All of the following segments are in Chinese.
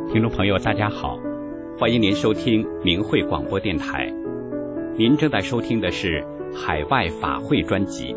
听众朋友大家好，欢迎您收听明慧广播电台。您正在收听的是海外法会专辑。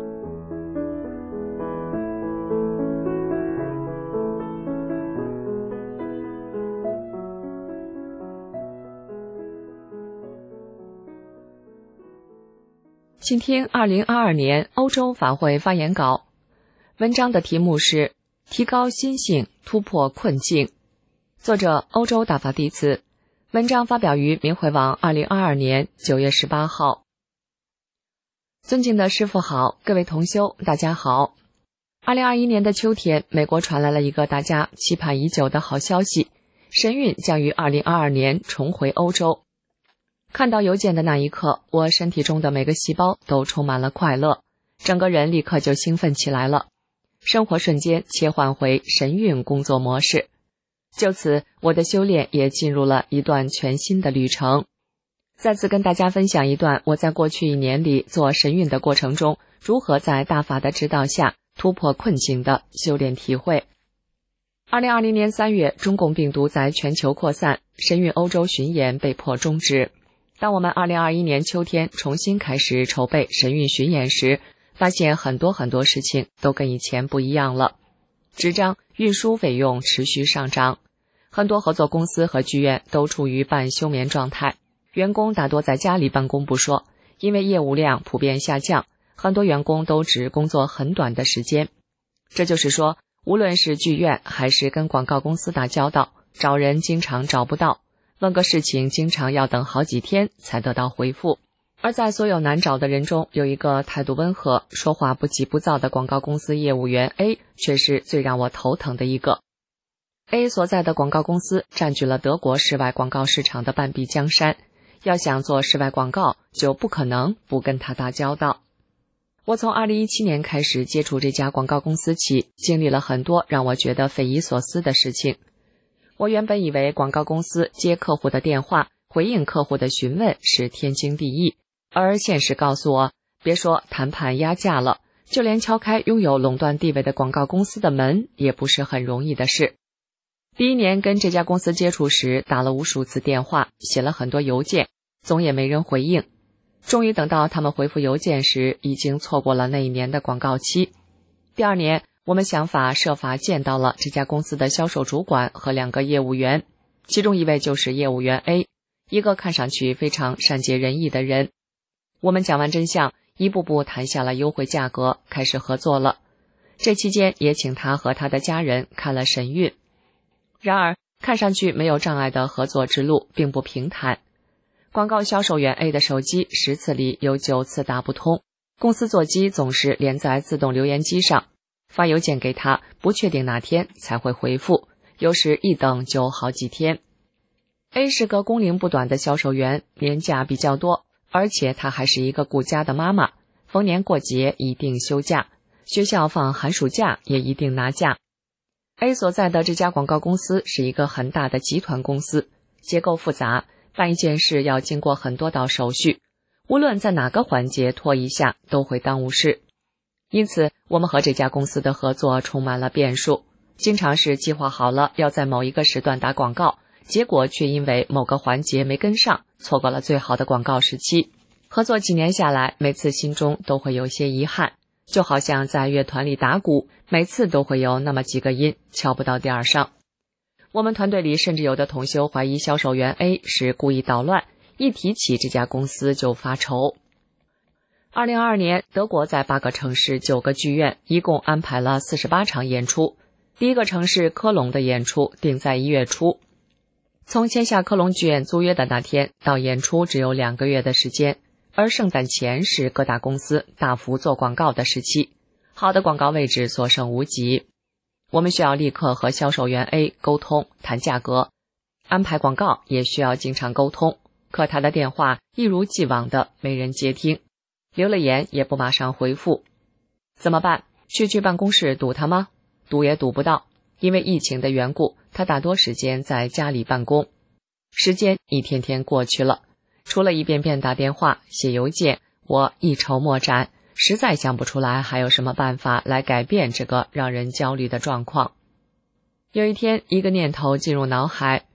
请听2022年欧洲法会发言稿，文章的题目是提高心性，突破困境。作者欧洲大法弟子，文章发表于明慧网2022年9月18号。尊敬的师父好，各位同修大家好。2021年的秋天，美国传来了一个大家期盼已久的好消息，神韵将于2022年重回欧洲。看到邮件的那一刻，我身体中的每个细胞都充满了快乐，整个人立刻就兴奋起来了，生活瞬间切换回神韵工作模式。就此，我的修炼也进入了一段全新的旅程。再次跟大家分享一段我在过去1年里做神韵的过程中，如何在大法的指导下突破困境的修炼体会。2020年3月，中共病毒在全球扩散，神韵欧洲巡演被迫终止。当我们2021年秋天重新开始筹备神韵巡演时，发现很多事情都跟以前不一样了。纸张、运输费用持续上涨，很多合作公司和剧院都处于半休眠状态，员工大多在家里办公不说，因为业务量普遍下降，很多员工都只工作很短的时间。这就是说，无论是剧院还是跟广告公司打交道，找人经常找不到，问个事情经常要等好几天才得到回复。而在所有难找的人中，有一个态度温和、说话不急不躁的广告公司业务员 A 却是最让我头疼的一个。A 所在的广告公司占据了德国室外广告市场的半壁江山，要想做室外广告，就不可能不跟他打交道。我从2017年开始接触这家广告公司起，经历了很多让我觉得匪夷所思的事情。我原本以为广告公司接客户的电话，回应客户的询问是天经地义，而现实告诉我，别说谈判压价了，就连敲开拥有垄断地位的广告公司的门也不是很容易的事。第1年跟这家公司接触时，打了无数次电话，写了很多邮件，总也没人回应。终于等到他们回复邮件时，已经错过了那1年的广告期。第2年，我们想法设法见到了这家公司的销售主管和2个业务员，其中一位就是业务员 A， 一个看上去非常善解人意的人。我们讲完真相，一步步谈下了优惠价格，开始合作了。这期间也请他和他的家人看了神韵。然而，看上去没有障碍的合作之路并不平坦。广告销售员 A 的手机10次里有9次打不通，公司座机总是连在自动留言机上，发邮件给他，不确定哪天才会回复，有时一等就好几天。A 是个工龄不短的销售员，年假比较多，而且她还是一个顾家的妈妈，逢年过节一定休假，学校放寒暑假也一定拿假。A 所在的这家广告公司是一个很大的集团公司，结构复杂，办一件事要经过很多道手续，无论在哪个环节拖一下都会耽误事。因此，我们和这家公司的合作充满了变数，经常是计划好了要在某一个时段打广告，结果却因为某个环节没跟上，错过了最好的广告时期。合作几年下来，每次心中都会有些遗憾，就好像在乐团里打鼓，每次都会有那么几个音敲不到点儿上。我们团队里甚至有的同修怀疑销售员 A 是故意捣乱，一提起这家公司就发愁。2022年，德国在8个城市9个剧院一共安排了48场演出。第一个城市科隆的演出定在1月初。从签下科隆剧院租约的那天到演出只有2个月的时间，而圣诞前是各大公司大幅做广告的时期，好的广告位置所剩无几。我们需要立刻和销售员 A 沟通谈价格，安排广告也需要经常沟通，可他的电话一如既往的没人接听，留了言也不马上回复。怎么办？去办公室堵他吗？堵也堵不到，因为疫情的缘故，他大多时间在家里办公。时间一天天过去了，除了一遍遍打电话写邮件，我一筹莫展，实在想不出来还有什么办法来改变这个让人焦虑的状况。有一天，一个念头进入脑海，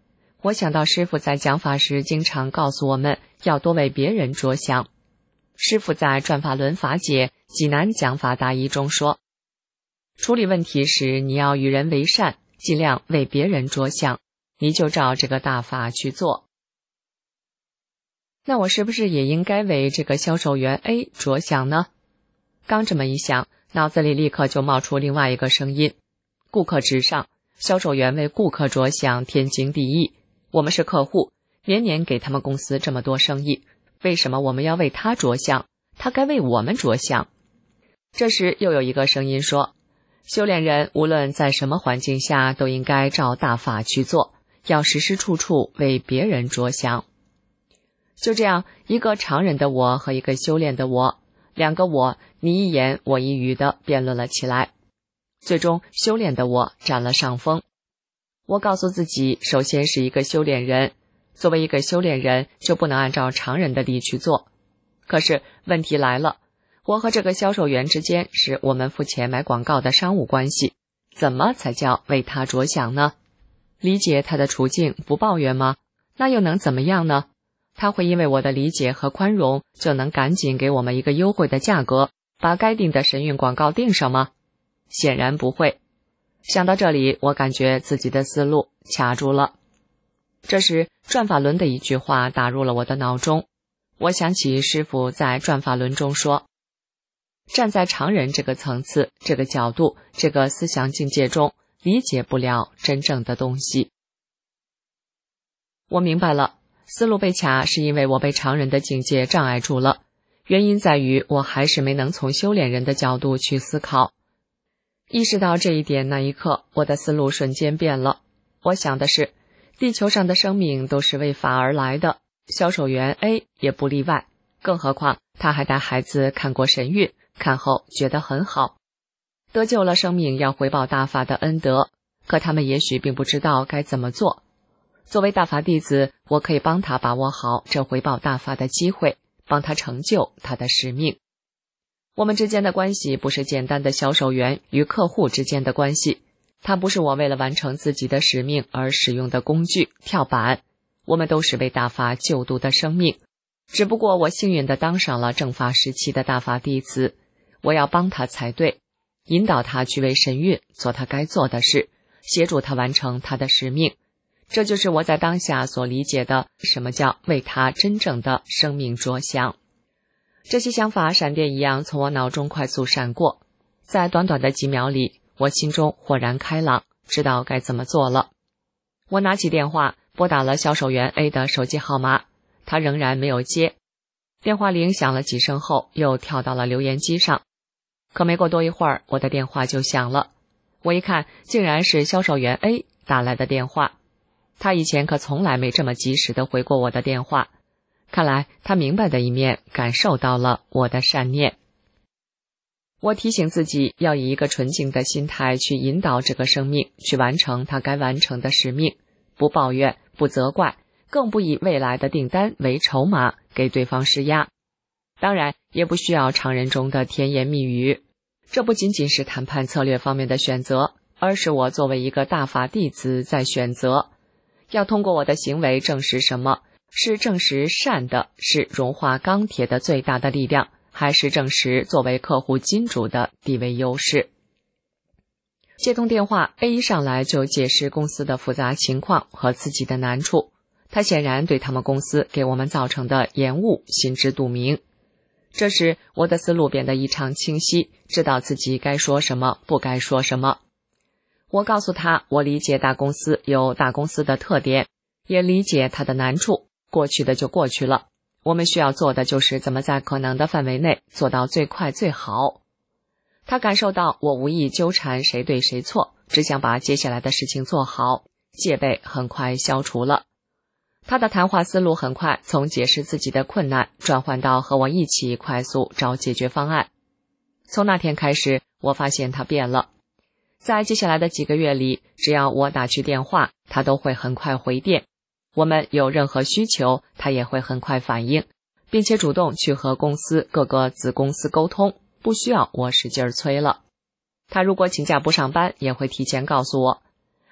我想到师父在讲法时经常告诉我们要多为别人着想。师父在《转法轮法解济南讲法大义》中说，处理问题时你要与人为善，尽量为别人着想，你就照这个大法去做。那我是不是也应该为这个销售员 A 着想呢？刚这么一想，脑子里立刻就冒出另外一个声音：顾客至上，销售员为顾客着想天经地义，我们是客户，年年给他们公司这么多生意，为什么我们要为他着想？他该为我们着想。这时又有一个声音说，修炼人无论在什么环境下都应该照大法去做，要时时处处为别人着想。就这样，一个常人的我和一个修炼的我，两个我你一言我一语的辩论了起来。最终修炼的我占了上风。我告诉自己，首先是一个修炼人，作为一个修炼人就不能按照常人的理去做。可是问题来了，我和这个销售员之间是我们付钱买广告的商务关系，怎么才叫为他着想呢？理解他的处境，不抱怨吗？那又能怎么样呢？他会因为我的理解和宽容就能赶紧给我们一个优惠的价格，把该定的神韵广告定上吗？显然不会。想到这里，我感觉自己的思路卡住了。这时转法轮的一句话打入了我的脑中，我想起师父在转法轮中说，站在常人这个层次、这个角度、这个思想境界中，理解不了真正的东西。我明白了，思路被卡是因为我被常人的境界障碍住了，原因在于我还是没能从修炼人的角度去思考。意识到这一点那一刻，我的思路瞬间变了。我想的是，地球上的生命都是为法而来的，销售员 A 也不例外，更何况他还带孩子看过神韵，看后觉得很好，得救了生命要回报大法的恩德，可他们也许并不知道该怎么做。作为大法弟子，我可以帮他把握好这回报大法的机会，帮他成就他的使命。我们之间的关系不是简单的销售员与客户之间的关系，它不是我为了完成自己的使命而使用的工具、跳板，我们都是为大法救度的生命。只不过我幸运地当上了正法时期的大法弟子，我要帮他才对，引导他去为神韵做他该做的事，协助他完成他的使命。这就是我在当下所理解的什么叫为他真正的生命着想。这些想法闪电一样从我脑中快速闪过，在短短的几秒里，我心中豁然开朗，知道该怎么做了。我拿起电话拨打了销售员 A 的手机号码，他仍然没有接。电话铃响了几声后，又跳到了留言机上。可没过多一会儿，我的电话就响了。我一看，竟然是销售员 A 打来的电话。他以前可从来没这么及时地回过我的电话，看来他明白的一面感受到了我的善念。我提醒自己要以一个纯净的心态去引导这个生命，去完成他该完成的使命，不抱怨，不责怪，更不以未来的订单为筹码给对方施压。当然也不需要常人中的甜言蜜语，这不仅仅是谈判策略方面的选择，而是我作为一个大法弟子在选择，要通过我的行为证实什么，是证实善的是融化钢铁的最大的力量，还是证实作为客户金主的地位优势。接通电话， A 一上来就解释公司的复杂情况和自己的难处，他显然对他们公司给我们造成的延误心知肚明。这时我的思路变得异常清晰，知道自己该说什么，不该说什么。我告诉他，我理解大公司有大公司的特点，也理解他的难处，过去的就过去了，我们需要做的就是怎么在可能的范围内做到最快最好。他感受到我无意纠缠谁对谁错，只想把接下来的事情做好，戒备很快消除了。他的谈话思路很快从解释自己的困难转换到和我一起快速找解决方案。从那天开始，我发现他变了。在接下来的几个月里，只要我打去电话，他都会很快回电。我们有任何需求，他也会很快反应，并且主动去和公司各个子公司沟通，不需要我使劲催了。他如果请假不上班，也会提前告诉我。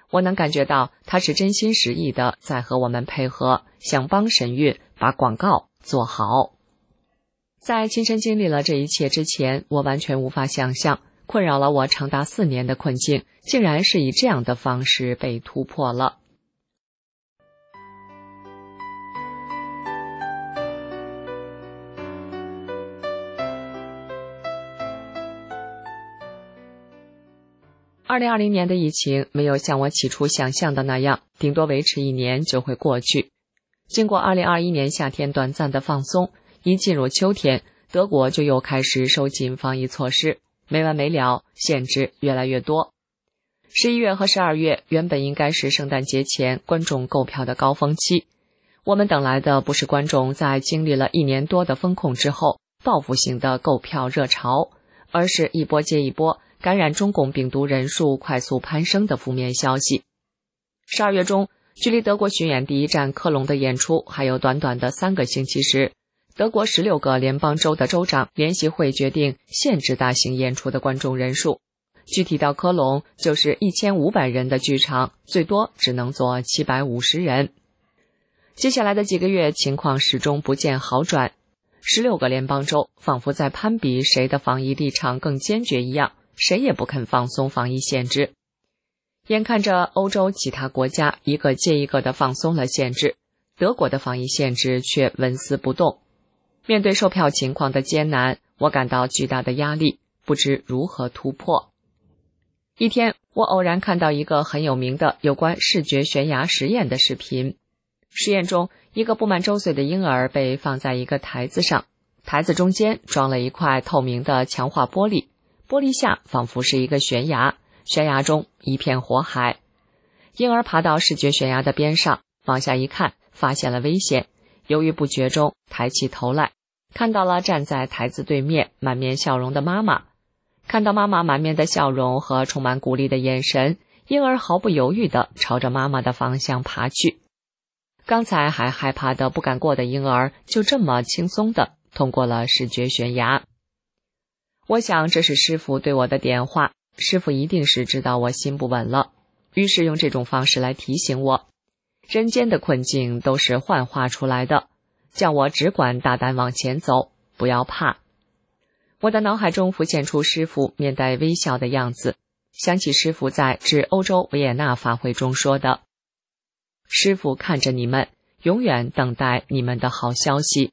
我能感觉到他是真心实意的在和我们配合，想帮神韵把广告做好。在亲身经历了这一切之前，我完全无法想象，困扰了我长达4年的困境，竟然是以这样的方式被突破了。2020年的疫情没有像我起初想象的那样，顶多维持1年就会过去。经过2021年夏天短暂的放松，一进入秋天，德国就又开始收紧防疫措施，没完没了，限制越来越多。11月和12月原本应该是圣诞节前观众购票的高峰期，我们等来的不是观众在经历了1年多的封控之后报复性的购票热潮，而是一波接一波感染中共病毒人数快速攀升的负面消息。12月中，距离德国巡演第一站科隆的演出还有短短的3个星期时，德国16个联邦州的州长联席会决定限制大型演出的观众人数，具体到科隆就是1500人的剧场，最多只能坐750人。接下来的几个月情况始终不见好转，16个联邦州仿佛在攀比谁的防疫立场更坚决一样，谁也不肯放松防疫限制。眼看着欧洲其他国家一个接一个的放松了限制，德国的防疫限制却纹丝不动。面对售票情况的艰难，我感到巨大的压力，不知如何突破。一天，我偶然看到一个很有名的有关视觉悬崖实验的视频。实验中，一个不满周岁的婴儿被放在一个台子上，台子中间装了一块透明的强化玻璃，玻璃下仿佛是一个悬崖，悬崖中一片火海。婴儿爬到视觉悬崖的边上，往下一看，发现了危险，犹豫不决中抬起头来，看到了站在台子对面满面笑容的妈妈。看到妈妈满面的笑容和充满鼓励的眼神，婴儿毫不犹豫地朝着妈妈的方向爬去。刚才还害怕的不敢过的婴儿，就这么轻松地通过了视觉悬崖。我想这是师父对我的点化，师父一定是知道我心不稳了，于是用这种方式来提醒我，人间的困境都是幻化出来的，叫我只管大胆往前走，不要怕。我的脑海中浮现出师父面带微笑的样子，想起师父在致欧洲维也纳法会中说的，师父看着你们，永远等待你们的好消息。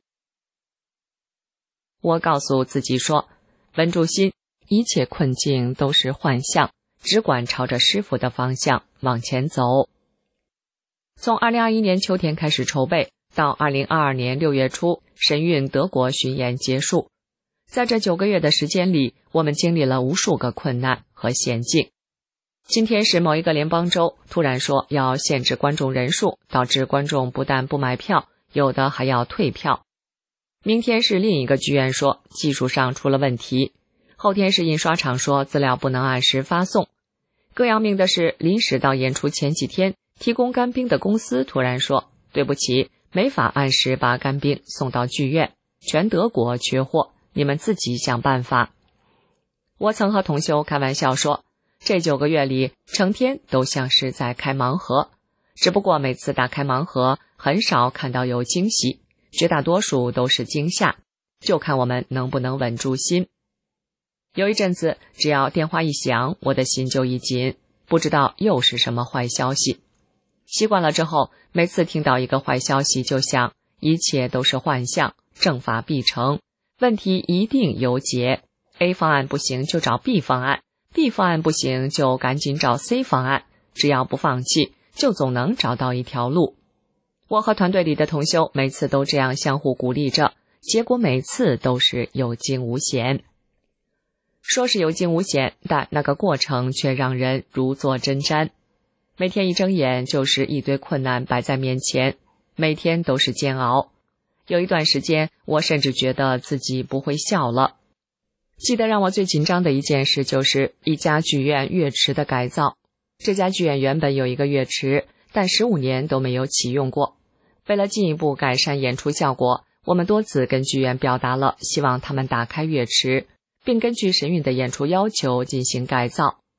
我告诉自己说，稳住心，一切困境都是幻象，只管朝着师父的方向往前走。从2021年秋天开始筹备，到2022年6月初神韵德国巡演结束，在这9个月的时间里，我们经历了无数个困难和险境。今天是某一个联邦州突然说要限制观众人数，导致观众不但不买票，有的还要退票。明天是另一个剧院说技术上出了问题，后天是印刷厂说资料不能按时发送。更要命的是，临时到演出前几天，提供干冰的公司突然说，对不起，没法按时把干冰送到剧院，全德国缺货，你们自己想办法。我曾和同修开玩笑说，这9个月里成天都像是在开盲盒，只不过每次打开盲盒很少看到有惊喜，绝大多数都是惊吓，就看我们能不能稳住心。有一阵子只要电话一响，我的心就一紧，不知道又是什么坏消息。习惯了之后，每次听到一个坏消息就想，一切都是幻象，正法必成，问题一定有解， A 方案不行就找 B 方案， B 方案不行就赶紧找 C 方案，只要不放弃，就总能找到一条路。我和团队里的同修每次都这样相互鼓励着，结果每次都是有惊无险。说是有惊无险，但那个过程却让人如坐针毡。每天一睁眼就是一堆困难摆在面前，每天都是煎熬。有一段时间，我甚至觉得自己不会笑了。记得让我最紧张的一件事就是一家剧院乐池的改造。这家剧院原本有一个乐池，但15年都没有启用过。为了进一步改善演出效果，我们多次跟剧院表达了希望他们打开乐池，并根据神韵的演出要求进行改造。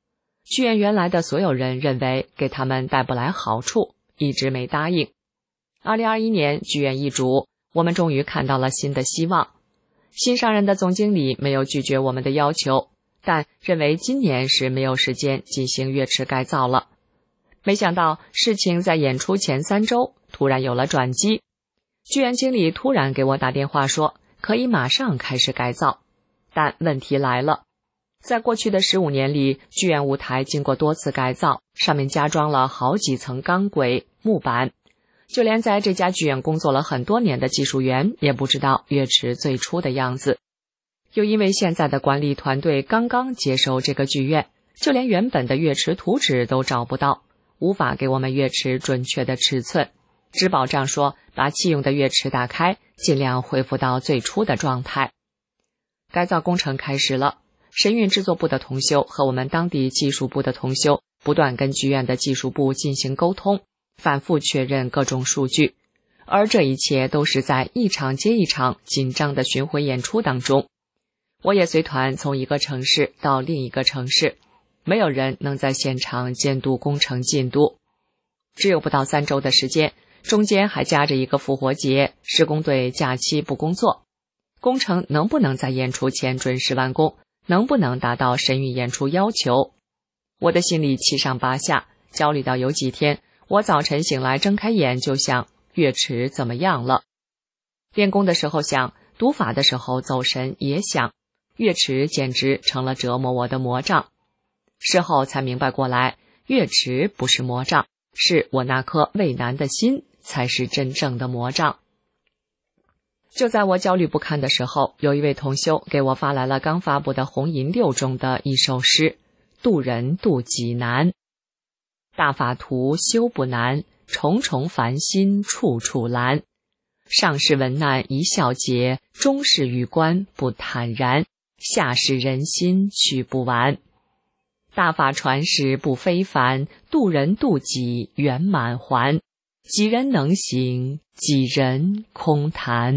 剧院原来的所有人认为给他们带不来好处，一直没答应。2021年剧院易主，我们终于看到了新的希望。新上任的总经理没有拒绝我们的要求，但认为今年是没有时间进行乐池改造了。没想到事情在演出前3周突然有了转机，剧院经理突然给我打电话说可以马上开始改造。但问题来了，在过去的15年里，剧院舞台经过多次改造，上面加装了好几层钢轨、木板，就连在这家剧院工作了很多年的技术员也不知道乐池最初的样子。又因为现在的管理团队刚刚接手这个剧院，就连原本的乐池图纸都找不到，无法给我们乐池准确的尺寸，只保障说把弃用的乐池打开，尽量恢复到最初的状态。改造工程开始了，神韵制作部的同修和我们当地技术部的同修不断跟剧院的技术部进行沟通，反复确认各种数据，而这一切都是在一场接一场紧张的巡回演出当中。我也随团从一个城市到另一个城市，没有人能在现场监督工程进度。只有不到3周的时间，中间还夹着一个复活节，施工队假期不工作。工程能不能在演出前准时完工，能不能达到神韵演出要求，我的心里七上八下，焦虑到有几天我早晨醒来睁开眼就想乐池怎么样了。练功的时候想，读法的时候走神也想，乐池简直成了折磨我的魔杖。事后才明白过来，乐池不是魔杖，是我那颗畏难的心才是真正的魔杖。就在我焦虑不堪的时候，有一位同修给我发来了刚发布的红银6中的一首诗：渡人渡己难，大法图修不难，重重烦心处处拦。上士文难一笑结，中士语观不坦然，下士人心去不完。大法传世不非凡，渡人渡己圆满还。几人能行，几人空谈。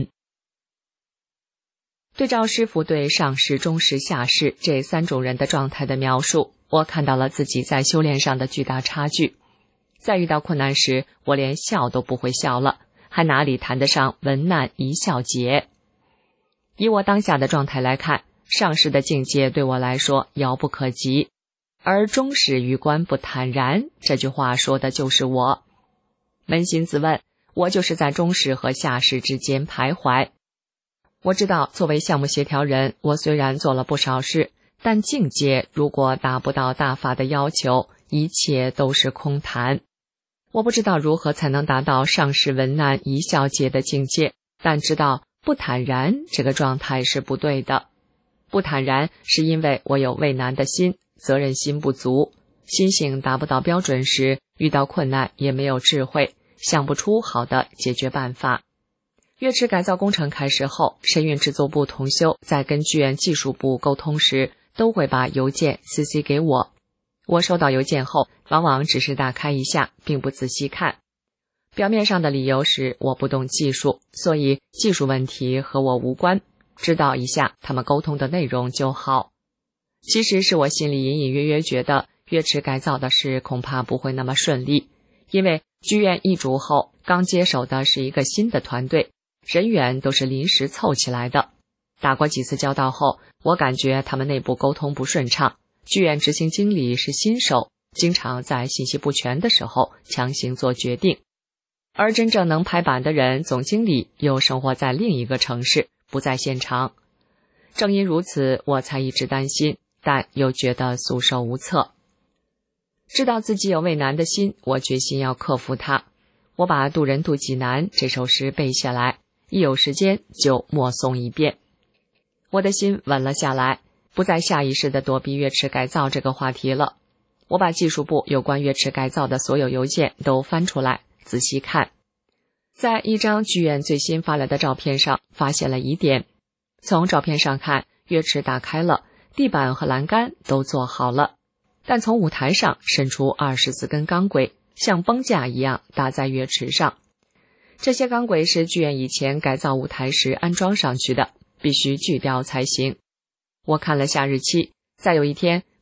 对照师傅对上士、中士、下士这3种人的状态的描述，我看到了自己在修炼上的巨大差距。在遇到困难时，我连笑都不会笑了，还哪里谈得上文难一笑结。以我当下的状态来看，上士的境界对我来说遥不可及，而中士于观不坦然，这句话说的就是我。扪心自问，我就是在中士和下士之间徘徊。我知道作为项目协调人，我虽然做了不少事，但境界如果达不到大法的要求，一切都是空谈。我不知道如何才能达到上士文难一笑结的境界，但知道不坦然这个状态是不对的。不坦然是因为我有畏难的心，责任心不足，心性达不到标准时，遇到困难也没有智慧，想不出好的解决办法。乐池改造工程开始后，神韵制作部同修在跟剧院技术部沟通时，都会把邮件 CC 给我。我收到邮件后，往往只是打开一下，并不仔细看。表面上的理由是我不懂技术，所以技术问题和我无关，知道一下他们沟通的内容就好。其实是我心里隐隐约约觉得乐池改造的事恐怕不会那么顺利，因为剧院易主后刚接手的是一个新的团队，人员都是临时凑起来的。打过几次交道后，我感觉他们内部沟通不顺畅，剧院执行经理是新手，经常在信息不全的时候强行做决定，而真正能拍板的人，总经理又生活在另一个城市，不在现场。正因如此，我才一直担心，但又觉得束手无策。知道自己有畏难的心，我决心要克服它。我把渡人渡己难这首诗背下来，一有时间就默诵一遍。我的心稳了下来，不再下意识地躲避乐池改造这个话题了。我把技术部有关乐池改造的所有邮件都翻出来仔细看，在一张剧院最新发来的照片上发现了疑点。从照片上看，乐池打开了，地板和栏杆都做好了，但从舞台上伸出24根钢轨，像绷架一样搭在乐池上。这些钢轨是剧院以前改造舞台时安装上去的，必须锯掉才行。我看了下日期，再有一天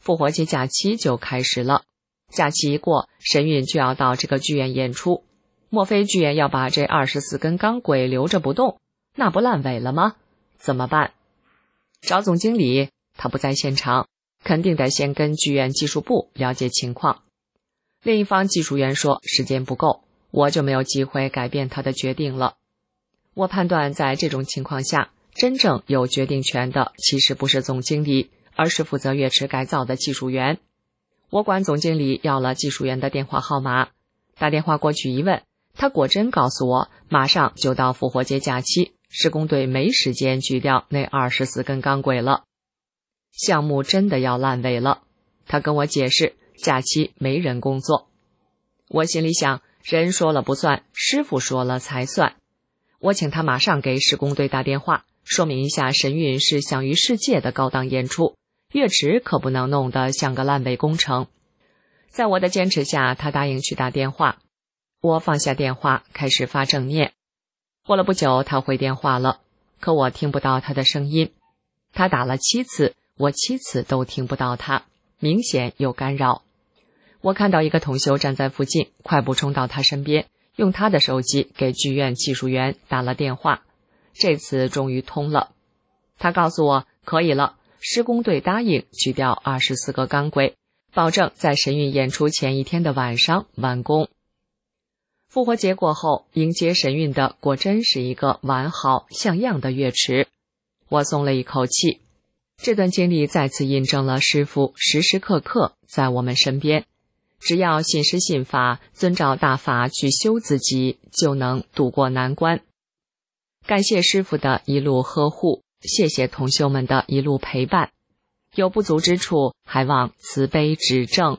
复活节假期就开始了。假期一过，神韵就要到这个剧院演出。莫非剧院要把这24根钢轨留着不动？那不烂尾了吗？怎么办？找总经理，他不在现场，肯定得先跟剧院技术部了解情况。另一方技术员说时间不够，我就没有机会改变他的决定了。我判断在这种情况下，真正有决定权的其实不是总经理，而是负责乐池改造的技术员。我管总经理要了技术员的电话号码，打电话过去一问，他果真告诉我马上就到复活节假期，施工队没时间锯掉那24根钢轨了。项目真的要烂尾了。他跟我解释假期没人工作。我心里想，人说了不算，师傅说了才算。我请他马上给施工队打电话，说明一下神韵是享誉世界的高档演出，乐池可不能弄得像个烂尾工程。在我的坚持下，他答应去打电话。我放下电话，开始发正念。过了不久，他回电话了，可我听不到他的声音。他打了7次，我7次都听不到他，明显有干扰。我看到一个同修站在附近，快步冲到他身边，用他的手机给剧院技术员打了电话。这次终于通了。他告诉我可以了，施工队答应锯掉24个钢轨，保证在神韵演出前一天的晚上完工。复活节过后，迎接神韵的果真是一个完好像样的乐池。我松了一口气。这段经历再次印证了师父时时刻刻在我们身边，只要信师信法，遵照大法去修自己，就能渡过难关。感谢师父的一路呵护，谢谢同修们的一路陪伴。有不足之处，还望慈悲指正。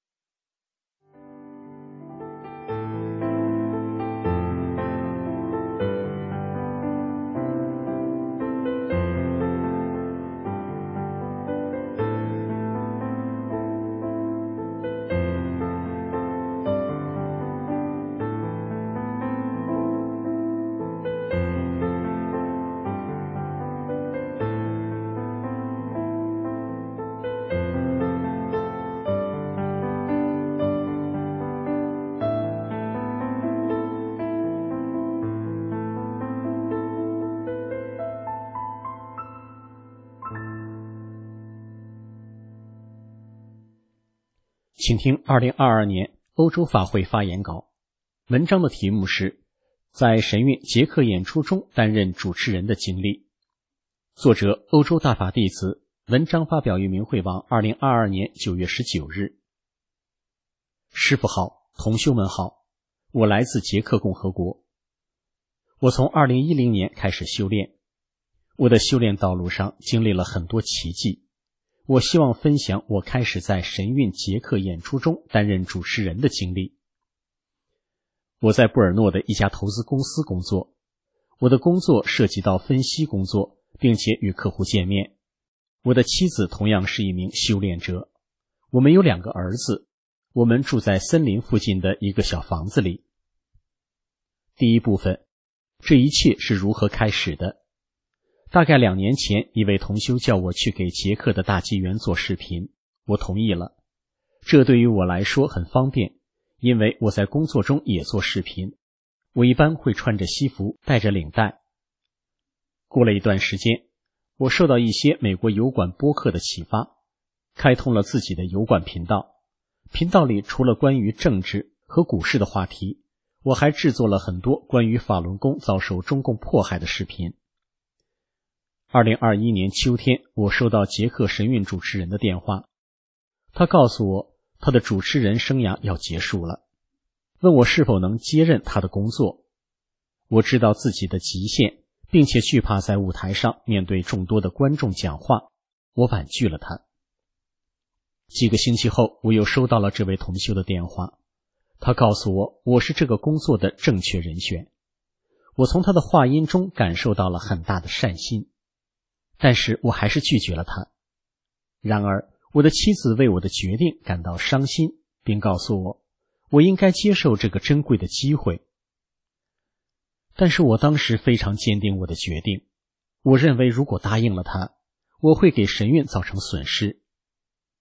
请听2022年欧洲法会发言稿。文章的题目是在神韵捷克演出中担任主持人的经历。作者欧洲大法弟子，文章发表于明慧网2022年9月19日。师父好，同修们好，我来自捷克共和国。我从2010年开始修炼，我的修炼道路上经历了很多奇迹。我希望分享我开始在神韵捷克演出中担任主持人的经历。我在布尔诺的一家投资公司工作，我的工作涉及到分析工作，并且与客户见面。我的妻子同样是一名修炼者，我们有2个儿子，我们住在森林附近的一个小房子里。第一部分，这一切是如何开始的？大概2年前，一位同修叫我去给捷克的大纪元做视频，我同意了。这对于我来说很方便，因为我在工作中也做视频，我一般会穿着西服，带着领带。过了一段时间，我受到一些美国油管播客的启发，开通了自己的油管频道。频道里除了关于政治和股市的话题，我还制作了很多关于法轮功遭受中共迫害的视频。2021年秋天，我收到捷克神韵主持人的电话，他告诉我他的主持人生涯要结束了，问我是否能接任他的工作。我知道自己的极限，并且惧怕在舞台上面对众多的观众讲话，我婉拒了他。几个星期后，我又收到了这位同修的电话，他告诉我我是这个工作的正确人选。我从他的话音中感受到了很大的善心，但是我还是拒绝了他。然而，我的妻子为我的决定感到伤心，并告诉我，我应该接受这个珍贵的机会。但是我当时非常坚定我的决定，我认为如果答应了他，我会给神韵造成损失。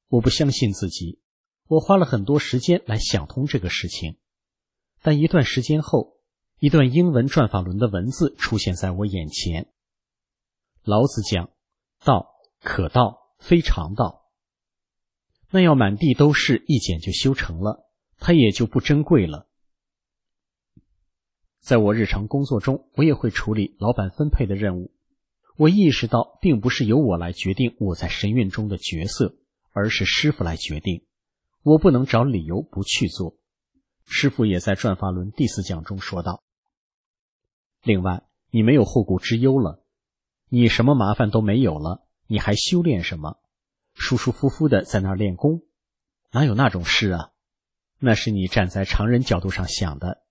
我不相信自己，我花了很多时间来想通这个事情，但一段时间后，一段英文转法轮的文字出现在我眼前。老子讲，道可道非常道，那要满地都是，一剪就修成了，它也就不珍贵了。在我日常工作中，我也会处理老板分配的任务。我意识到，并不是由我来决定我在神韵中的角色，而是师父来决定。我不能找理由不去做。师父也在转法轮第4讲中说道。另外，你没有后顾之忧了，你什么麻烦都没有了，你还修炼什么？舒舒服服的在那儿练功，哪有那种事啊？那是你站在常人角度上想的。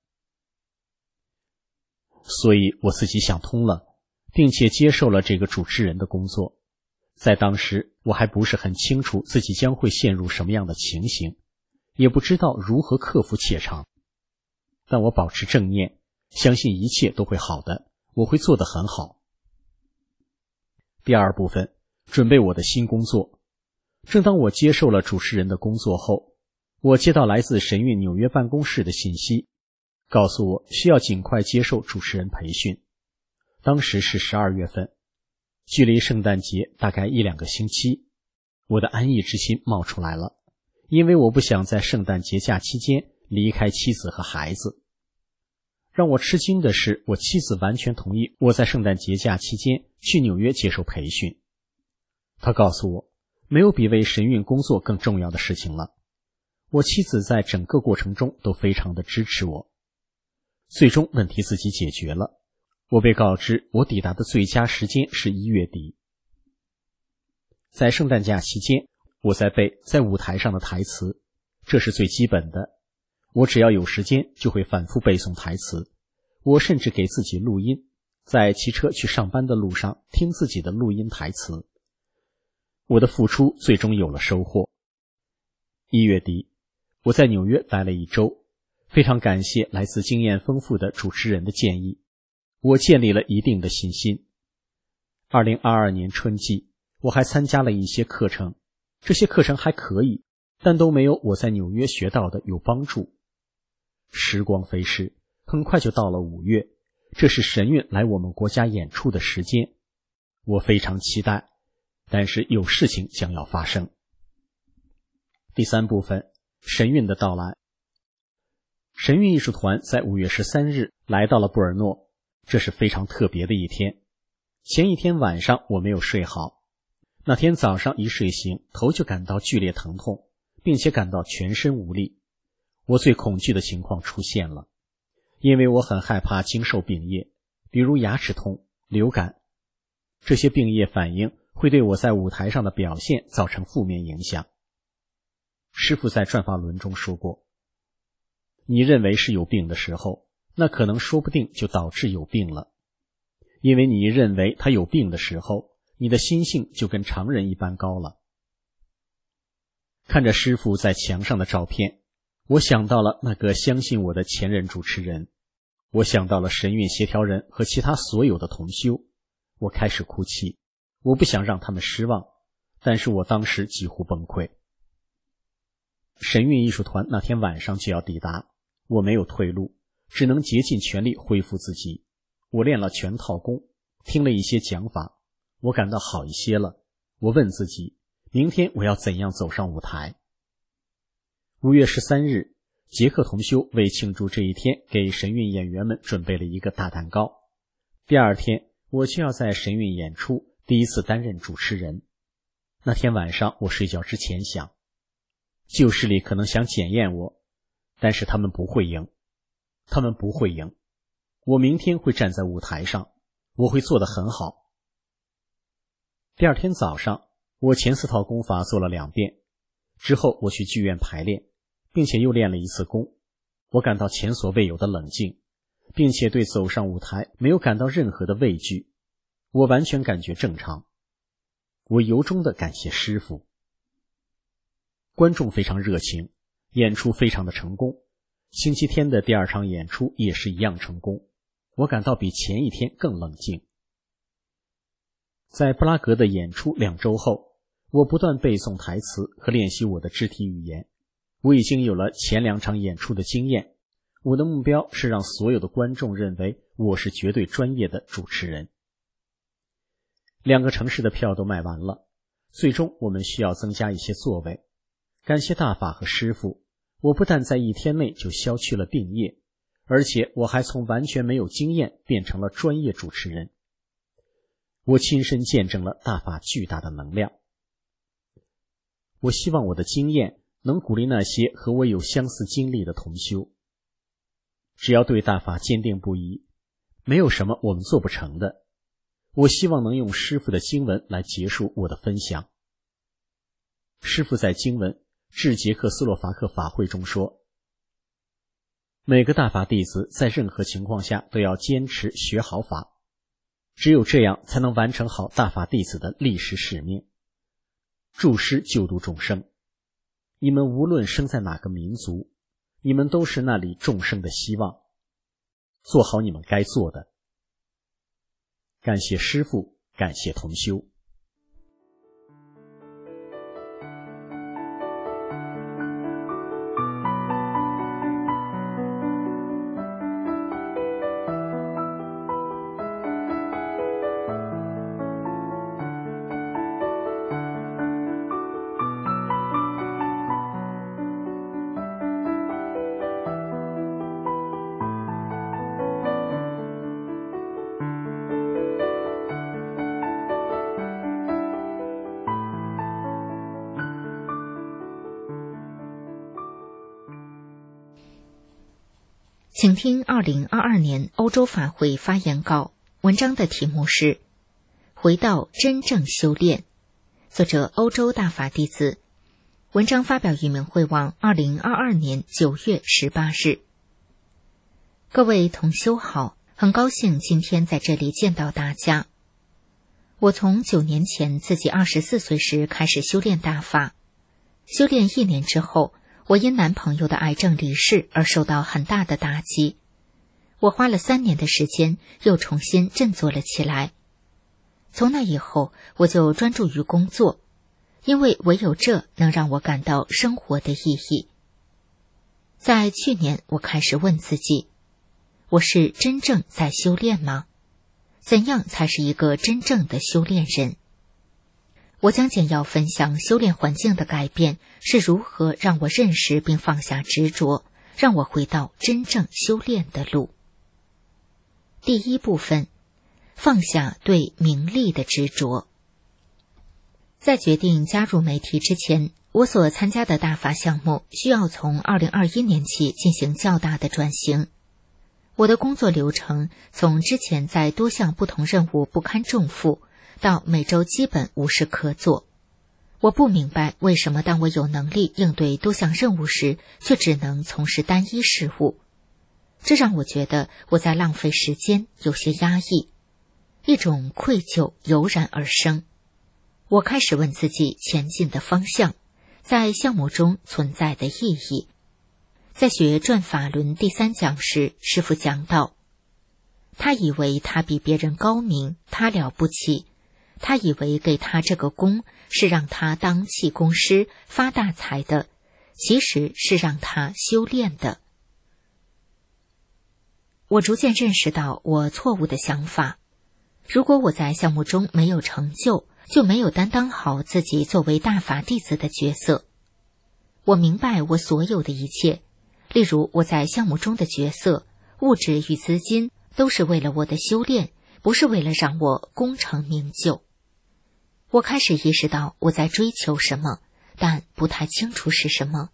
所以我自己想通了，并且接受了这个主持人的工作。在当时，我还不是很清楚自己将会陷入什么样的情形，也不知道如何克服怯场。但我保持正念，相信一切都会好的，我会做得很好。第2部分，准备我的新工作。正当我接受了主持人的工作后，我接到来自神韵纽约办公室的信息，告诉我需要尽快接受主持人培训。当时是12月份，距离圣诞节大概1-2个星期。我的安逸之心冒出来了，因为我不想在圣诞节假期间离开妻子和孩子。让我吃惊的是，我妻子完全同意我在圣诞节假期间去纽约接受培训。她告诉我，没有比为神韵工作更重要的事情了。我妻子在整个过程中都非常的支持我。最终问题自己解决了，我被告知我抵达的最佳时间是1月底。在圣诞假期间，我在背在舞台上的台词，这是最基本的。我只要有时间就会反复背诵台词，我甚至给自己录音，在骑车去上班的路上听自己的录音台词。我的付出最终有了收获。1月底，我在纽约待了1周，非常感谢来自经验丰富的主持人的建议，我建立了一定的信心。2022年春季，我还参加了一些课程，这些课程还可以，但都没有我在纽约学到的有帮助。时光飞逝，很快就到了5月，这是神韵来我们国家演出的时间。我非常期待，但是有事情将要发生。第3部分，神韵的到来。神韵艺术团在5月13日来到了布尔诺，这是非常特别的一天。前一天晚上我没有睡好，那天早上一睡醒，头就感到剧烈疼痛，并且感到全身无力。我最恐惧的情况出现了，因为我很害怕经受病液，比如牙齿痛、流感。这些病液反应会对我在舞台上的表现造成负面影响。师父在转法轮中说过，你认为是有病的时候，那可能说不定就导致有病了。因为你认为他有病的时候，你的心性就跟常人一般高了。看着师父在墙上的照片，我想到了那个相信我的前任主持人，我想到了神韵协调人和其他所有的同修，我开始哭泣，我不想让他们失望，但是我当时几乎崩溃。神韵艺术团那天晚上就要抵达，我没有退路，只能竭尽全力恢复自己。我练了全套功，听了一些讲法，我感到好一些了。我问自己，明天我要怎样走上舞台？5月13日，杰克同修为庆祝这一天，给神韵演员们准备了一个大蛋糕。第2天，我就要在神韵演出，第一次担任主持人。那天晚上，我睡觉之前想，旧势力可能想检验我，但是他们不会赢，他们不会赢。我明天会站在舞台上，我会做得很好。第2天早上，我前4套功法做了2遍，之后我去剧院排练，并且又练了1次功。我感到前所未有的冷静，并且对走上舞台没有感到任何的畏惧，我完全感觉正常。我由衷地感谢师父。观众非常热情，演出非常的成功。星期天的第2场演出也是一样成功，我感到比前一天更冷静。在布拉格的演出2周后， 我不断背诵台词和练习我的肢体语言。我已经有了前2场演出的经验。我的目标是让所有的观众认为我是绝对专业的主持人。2个城市的票都卖完了，最终我们需要增加一些座位。感谢大法和师父，我不但在1天内就消去了病业，而且我还从完全没有经验变成了专业主持人。我亲身见证了大法巨大的能量。我希望我的经验能鼓励那些和我有相似经历的同修。只要对大法坚定不移，没有什么我们做不成的。我希望能用师父的经文来结束我的分享。师父在经文《致捷克斯洛伐克法会》中说，每个大法弟子在任何情况下都要坚持学好法，只有这样才能完成好大法弟子的历史使命，助师救度众生。你们无论生在哪个民族，你们都是那里众生的希望，做好你们该做的。感谢师父，感谢同修。 请听2022年欧洲法会发言稿，文章的题目是《回到真正修炼》，作者欧洲大法弟子。文章发表于明慧网2022年9月18日。各位同修好，很高兴今天在这里见到大家。我从9年前自己24岁时开始修炼大法，修炼1年之后，我因男朋友的癌症离世而受到很大的打击。我花了3年的时间又重新振作了起来。从那以后，我就专注于工作，因为唯有这能让我感到生活的意义。在去年，我开始问自己，我是真正在修炼吗？怎样才是一个真正的修炼人？我将简要分享修炼环境的改变是如何让我认识并放下执着，让我回到真正修炼的路。第一部分，放下对名利的执着。在决定加入媒体之前，我所参加的大法项目需要从2021年起进行较大的转型。我的工作流程从之前在多项不同任务不堪重负，到每周基本无事可做。我不明白为什么当我有能力应对多项任务时，却只能从事单一事务。这让我觉得我在浪费时间，有些压抑，一种愧疚油然而生。我开始问自己前进的方向，在项目中存在的意义。在学转法轮第3讲时，师父讲到，他以为他比别人高明，他了不起，他以为给他这个功是让他当气功师发大财的，其实是让他修炼的。我逐渐认识到我错误的想法。如果我在项目中没有成就，就没有担当好自己作为大法弟子的角色。我明白我所有的一切，例如我在项目中的角色、物质与资金，都是为了我的修炼，不是为了让我功成名就。我开始意识到我在追求什么，但不太清楚是什么。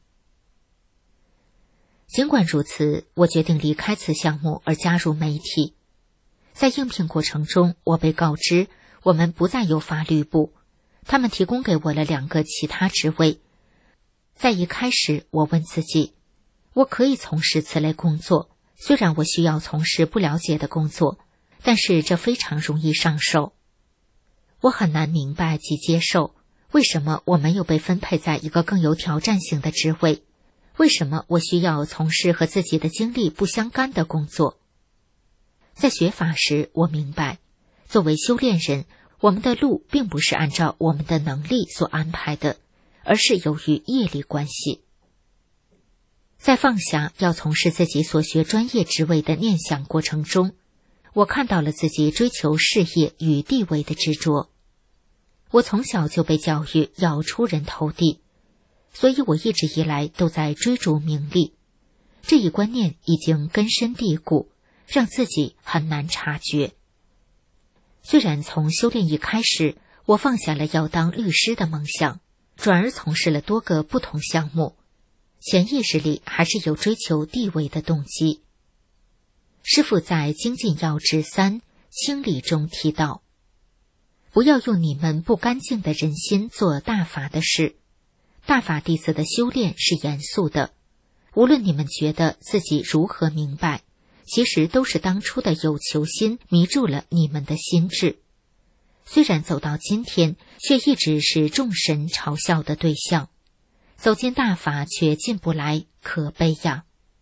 尽管如此，我决定离开此项目而加入媒体。在应聘过程中，我被告知我们不再有法律部，他们提供给我了2个其他职位。在一开始，我问自己，我可以从事此类工作，虽然我需要从事不了解的工作，但是这非常容易上手。我很难明白及接受，为什么我没有被分配在一个更有挑战性的职位？为什么我需要从事和自己的经历不相干的工作？在学法时，我明白，作为修炼人， 我们的路并不是按照我们的能力所安排的，而是由于业力关系。在放下要从事自己所学专业职位的念想过程中，我看到了自己追求事业与地位的执着。我从小就被教育要出人头地，所以我一直以来都在追逐名利。这一观念已经根深蒂固，让自己很难察觉。虽然从修炼一开始，我放下了要当律师的梦想，转而从事了多个不同项目，潜意识里还是有追求地位的动机。师父在《精进要旨3清理》中提到，不要用你们不干净的人心做大法的事。大法弟子的修炼是严肃的，无论你们觉得自己如何明白，其实都是当初的有求心迷住了你们的心智。虽然走到今天，却一直是众神嘲笑的对象，走进大法却进不来，可悲呀！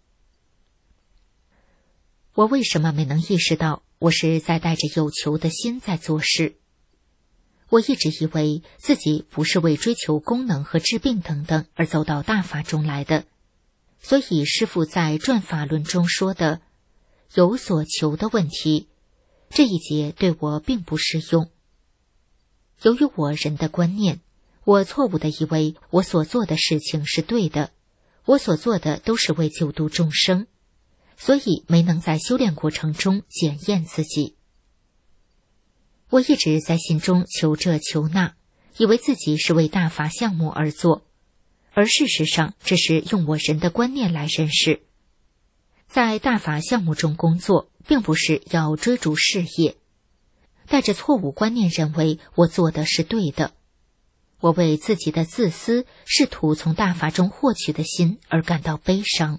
我为什么没能意识到我是在带着有求的心在做事？我一直以为自己不是为追求功能和治病等等而走到大法中来的，所以师父在转法论中说的有所求的问题，这一节对我并不适用。由于我人的观念，我错误地以为我所做的事情是对的，我所做的都是为救度众生，所以没能在修炼过程中检验自己。我一直在心中求这求那，以为自己是为大法项目而做，而事实上这是用我人的观念来认识。在大法项目中工作，并不是要追逐事业，带着错误观念认为我做的是对的，我为自己的自私试图从大法中获取的心而感到悲伤。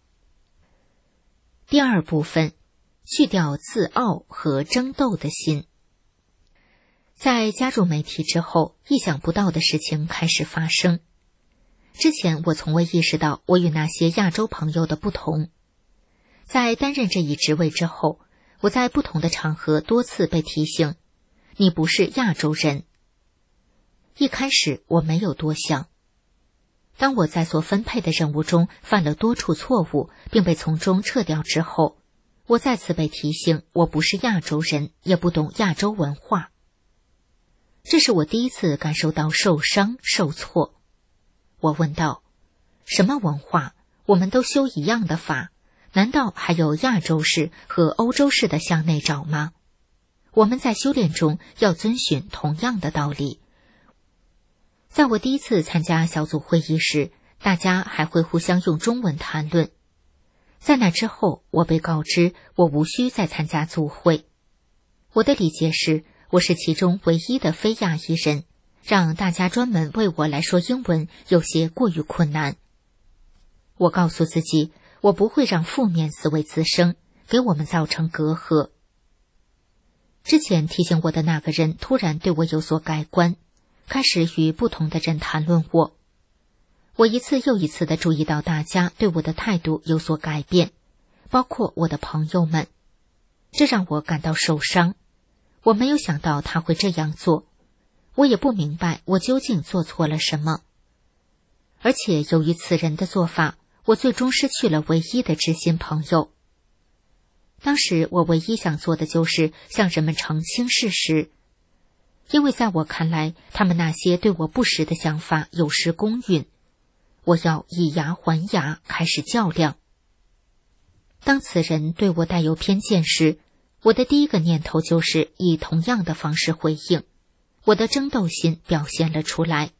第二部分，去掉自傲和争斗的心。在加入媒体之后，意想不到的事情开始发生。之前我从未意识到我与那些亚洲朋友的不同。在担任这一职位之后，我在不同的场合多次被提醒，你不是亚洲人。一开始我没有多想。当我在所分配的任务中犯了多处错误，并被从中撤掉之后，我再次被提醒我不是亚洲人，也不懂亚洲文化。这是我第一次感受到受伤、受挫。我问道：什么文化？我们都修一样的法，难道还有亚洲式和欧洲式的向内找吗？我们在修炼中要遵循同样的道理。在我第一次参加小组会议时，大家还会互相用中文谈论。在那之后，我被告知我无需再参加组会。我的理解是，我是其中唯一的非亚裔人，让大家专门为我来说英文有些过于困难。我告诉自己，我不会让负面思维滋生，给我们造成隔阂。之前提醒我的那个人突然对我有所改观，开始与不同的人谈论我。我一次又一次地注意到大家对我的态度有所改变，包括我的朋友们。这让我感到受伤。我没有想到他会这样做，我也不明白我究竟做错了什么。而且由于此人的做法，我最终失去了唯一的知心朋友。当时我唯一想做的就是向人们澄清事实，因为在我看来，他们那些对我不实的想法有失公允。我要以牙还牙，开始较量。当此人对我带有偏见时，我的第一个念头就是以同样的方式回应，我的争斗心表现了出来。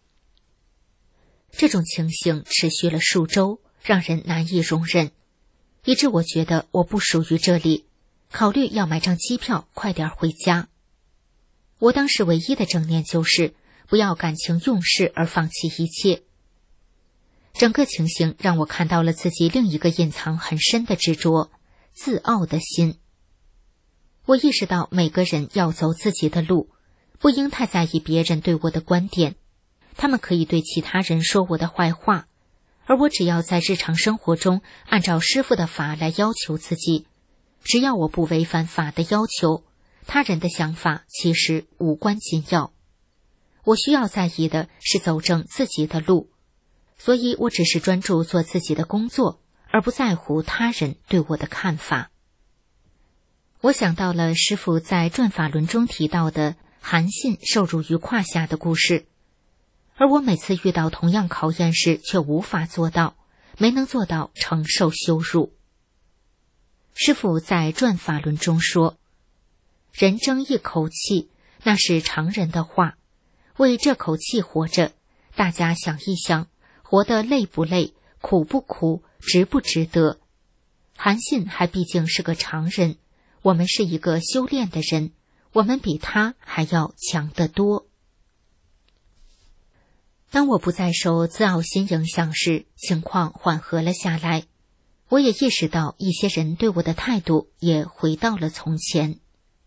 这种情形持续了数周，让人难以容忍，以致我觉得我不属于这里，考虑要买张机票快点回家。我当时唯一的正念就是不要感情用事而放弃一切。整个情形让我看到了自己另一个隐藏很深的执着，自傲的心。我意识到每个人要走自己的路，不应太在意别人对我的观点。他们可以对其他人说我的坏话，而我只要在日常生活中按照师父的法来要求自己，只要我不违反法的要求， 他人的想法其实无关紧要。我需要在意的是走正自己的路，所以我只是专注做自己的工作，而不在乎他人对我的看法。我想到了师父在转法轮中提到的韩信受辱于胯下的故事，而我每次遇到同样考验时却无法做到，没能做到承受羞辱。师父在转法轮中说，人争一口气，那是常人的话，为这口气活着，大家想一想，活得累不累，苦不苦，值不值得。韩信还毕竟是个常人，我们是一个修炼的人，我们比他还要强得多。当我不再受自傲心影响时，情况缓和了下来，我也意识到一些人对我的态度也回到了从前。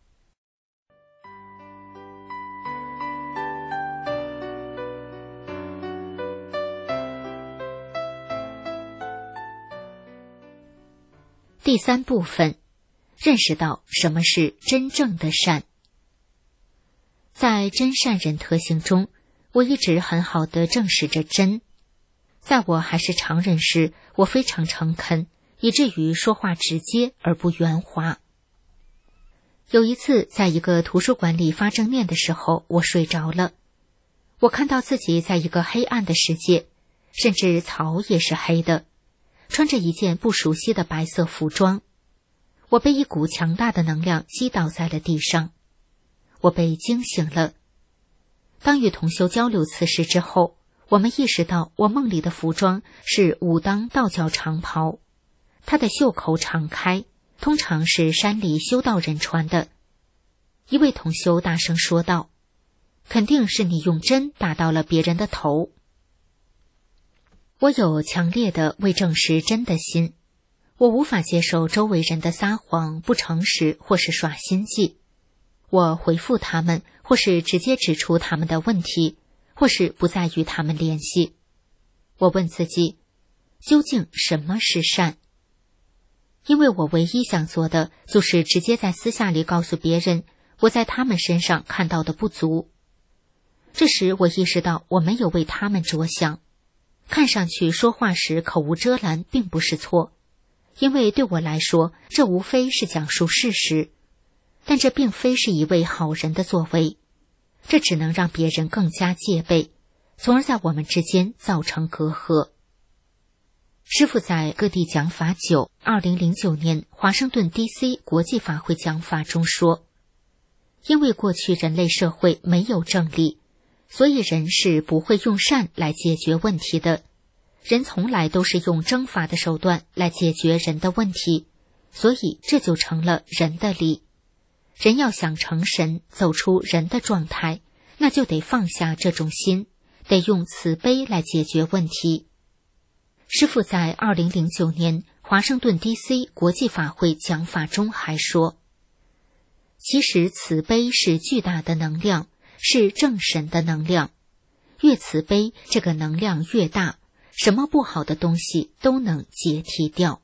第3部分，认识到什么是真正的善。在真善人特性中，我一直很好地正视着真。在我还是常人时，我非常诚恳，以至于说话直接而不圆滑。有一次在一个图书馆里发正念的时候，我睡着了。我看到自己在一个黑暗的世界，甚至草也是黑的，穿着一件不熟悉的白色服装。我被一股强大的能量击倒在了地上，我被惊醒了。当与同修交流此事之后，我们意识到我梦里的服装是武当道教长袍，它的袖口敞开，通常是山里修道人穿的。一位同修大声说道，肯定是你用针打到了别人的头。我有强烈的为证实真的心，我无法接受周围人的撒谎、不诚实或是耍心计。我回复他们，或是直接指出他们的问题，或是不再与他们联系。我问自己，究竟什么是善？因为我唯一想做的就是直接在私下里告诉别人我在他们身上看到的不足。这时我意识到我没有为他们着想，看上去说话时口无遮拦并不是错，因为对我来说这无非是讲述事实，但这并非是一位好人的作为，这只能让别人更加戒备，从而在我们之间造成隔阂。师父在各地讲法9 2009年华盛顿 DC 国际法会讲法中说，因为过去人类社会没有正理，所以人是不会用善来解决问题的，人从来都是用征法的手段来解决人的问题，所以这就成了人的理。人要想成神，走出人的状态，那就得放下这种心，得用慈悲来解决问题。师父在2009年华盛顿 DC 国际法会讲法中还说，其实慈悲是巨大的能量，是正神的能量，越慈悲，这个能量越大，什么不好的东西都能解体掉。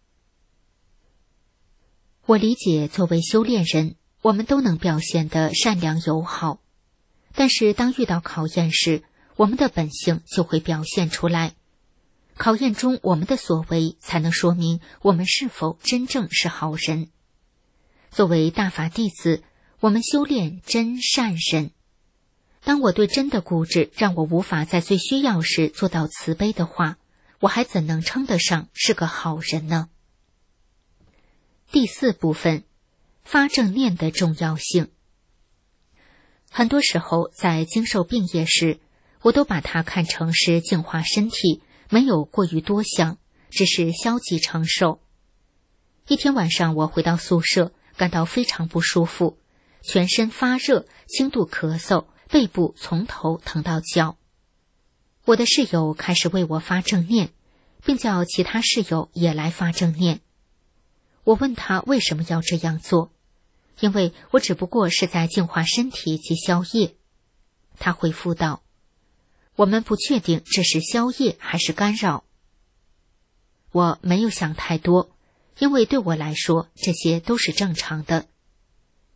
我理解作为修炼人，我们都能表现得善良友好，但是当遇到考验时，我们的本性就会表现出来。考验中我们的所为才能说明我们是否真正是好人。作为大法弟子，我们修炼真善人。当我对真的固执让我无法在最需要时做到慈悲的话，我还怎能称得上是个好人呢？第4部分，发正念的重要性。很多时候在经受病业时，我都把它看成是净化身体，没有过于多想，只是消极承受。一天晚上我回到宿舍，感到非常不舒服，全身发热，轻度咳嗽，背部从头疼到脚。我的室友开始为我发正念，并叫其他室友也来发正念。我问他为什么要这样做，因为我只不过是在净化身体及消业。他回复道，我们不确定这是消业还是干扰。我没有想太多，因为对我来说这些都是正常的。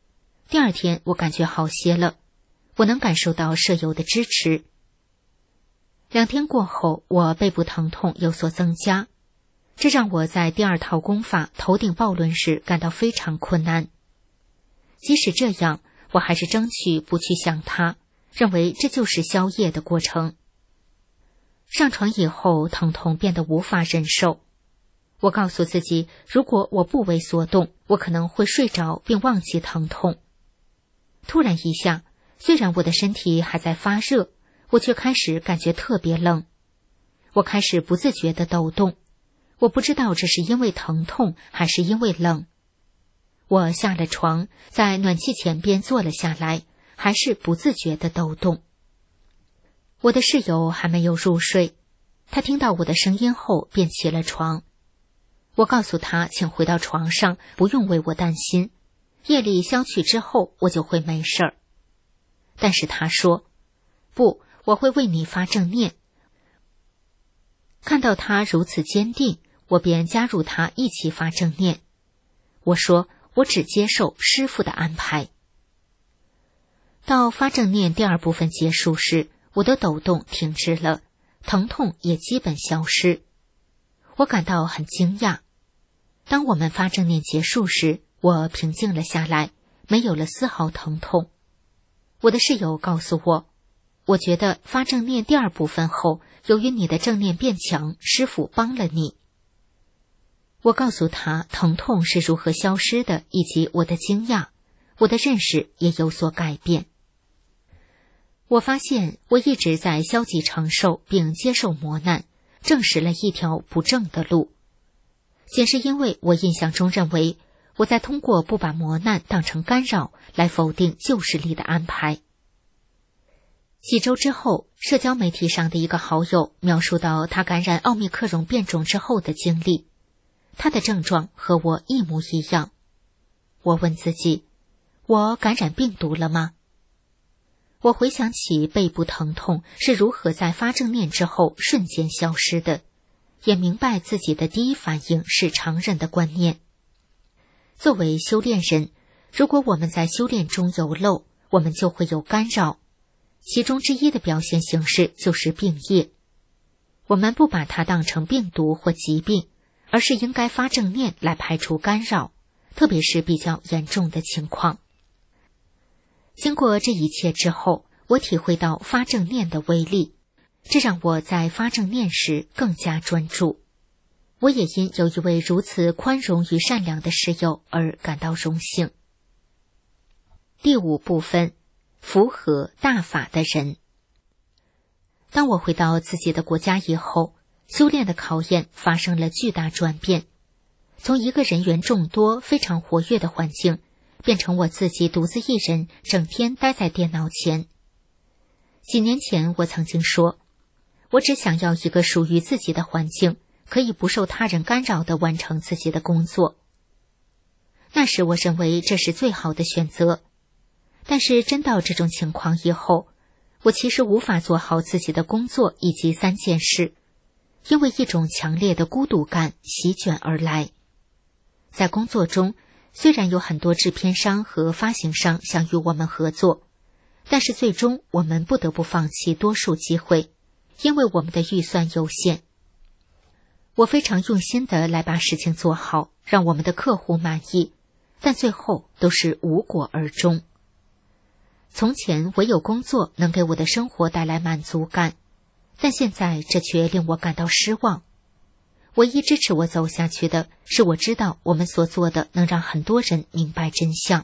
第二天我感觉好些了，我能感受到舍友的支持。2天过后，我背部疼痛有所增加，这让我在第2套功法头顶抱轮时感到非常困难。即使这样，我还是争取不去想它，认为这就是宵夜的过程。上床以后，疼痛变得无法忍受。我告诉自己，如果我不为所动，我可能会睡着并忘记疼痛。突然一下，虽然我的身体还在发热，我却开始感觉特别冷。我开始不自觉地抖动，我不知道这是因为疼痛还是因为冷。我下了床，在暖气前边坐了下来，还是不自觉地抖动。我的室友还没有入睡，他听到我的声音后便起了床。我告诉他请回到床上，不用为我担心，夜里消去之后我就会没事儿。但是他说，不，我会为你发正念。看到他如此坚定，我便加入他一起发正念。我说，我只接受师父的安排。到发正念第2部分结束时，我的抖动停止了，疼痛也基本消失。我感到很惊讶。当我们发正念结束时，我平静了下来，没有了丝毫疼痛。我的室友告诉我，我觉得发正念第2部分后，由于你的正念变强，师父帮了你。我告诉他疼痛是如何消失的，以及我的惊讶，我的认识也有所改变。我发现我一直在消极承受并接受磨难，证实了一条不正的路。仅是因为我印象中认为，我在通过不把磨难当成干扰来否定旧势力的安排。几周之后，社交媒体上的一个好友描述到他感染奥密克戎变种之后的经历，他的症状和我一模一样。我问自己，我感染病毒了吗？我回想起背部疼痛是如何在发正念之后瞬间消失的，也明白自己的第一反应是常人的观念。作为修炼人，如果我们在修炼中有漏，我们就会有干扰，其中之一的表现形式就是病业。我们不把它当成病毒或疾病，而是应该发正念来排除干扰，特别是比较严重的情况。经过这一切之后，我体会到发正念的威力，这让我在发正念时更加专注。我也因有一位如此宽容与善良的室友而感到荣幸。第5部分，符合大法的人。当我回到自己的国家以后，修炼的考验发生了巨大转变，从一个人员众多、非常活跃的环境，变成我自己独自一人，整天待在电脑前。几年前我曾经说，我只想要一个属于自己的环境，可以不受他人干扰地完成自己的工作。那时我认为这是最好的选择，但是真到这种情况以后，我其实无法做好自己的工作以及3件事，因为一种强烈的孤独感席卷而来。在工作中，虽然有很多制片商和发行商想与我们合作，但是最终我们不得不放弃多数机会，因为我们的预算有限。我非常用心地来把事情做好，让我们的客户满意，但最后都是无果而终。从前唯有工作能给我的生活带来满足感，但现在这却令我感到失望。唯一支持我走下去的是我知道我们所做的能让很多人明白真相。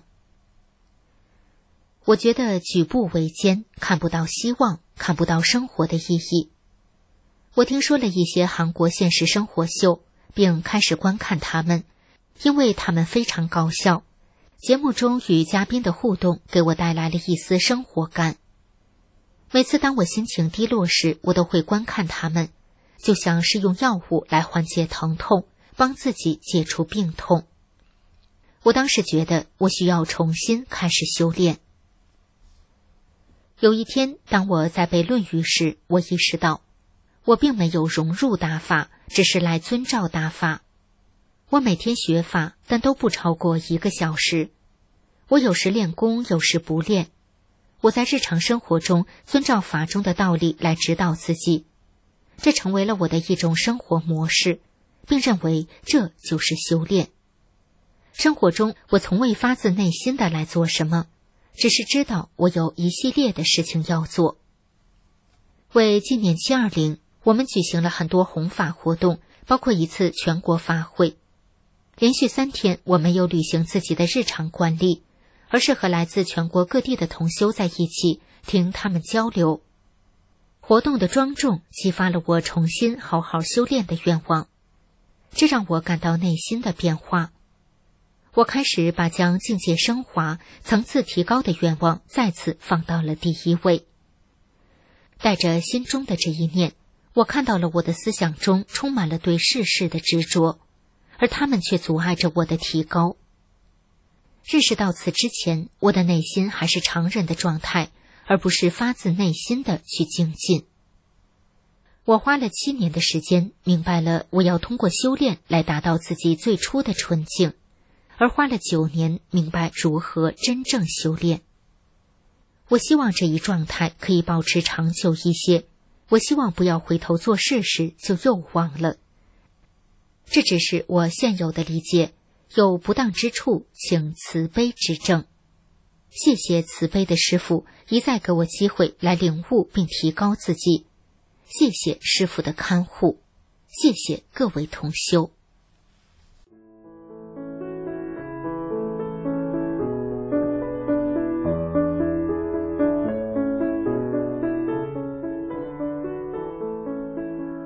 我觉得举步维艰，看不到希望，看不到生活的意义。我听说了一些韩国现实生活秀，并开始观看它们，因为它们非常搞笑。节目中与嘉宾的互动给我带来了一丝生活感。每次当我心情低落时，我都会观看它们，就像是用药物来缓解疼痛，帮自己解除病痛。我当时觉得我需要重新开始修炼。有一天，当我在背《论语》时，我意识到我并没有融入大法，只是来遵照大法。我每天学法，但都不超过1个小时。 我有时练功，有时不练。我在日常生活中遵照法中的道理来指导自己，这成为了我的一种生活模式，并认为这就是修炼。生活中我从未发自内心的来做什么，只是知道我有一系列的事情要做。为纪念720，我们举行了很多弘法活动，包括一次全国法会。连续3天，我没有履行自己的日常惯例，而是和来自全国各地的同修在一起，听他们交流。活动的庄重激发了我重新好好修炼的愿望，这让我感到内心的变化。我开始把将境界升华、层次提高的愿望再次放到了第一位。带着心中的这一念，我看到了我的思想中充满了对世事的执着，而他们却阻碍着我的提高。认识到此之前，我的内心还是常人的状态，而不是发自内心的去精进。我花了7年的时间，明白了我要通过修炼来达到自己最初的纯净，而花了9年，明白如何真正修炼。我希望这一状态可以保持长久一些，我希望不要回头做事时就又忘了。这只是我现有的理解，有不当之处，请慈悲指正。谢谢慈悲的师父一再给我机会来领悟并提高自己，谢谢师父的看护，谢谢各位同修。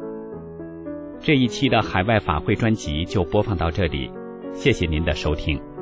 这一期的海外法会专辑就播放到这里，谢谢您的收听。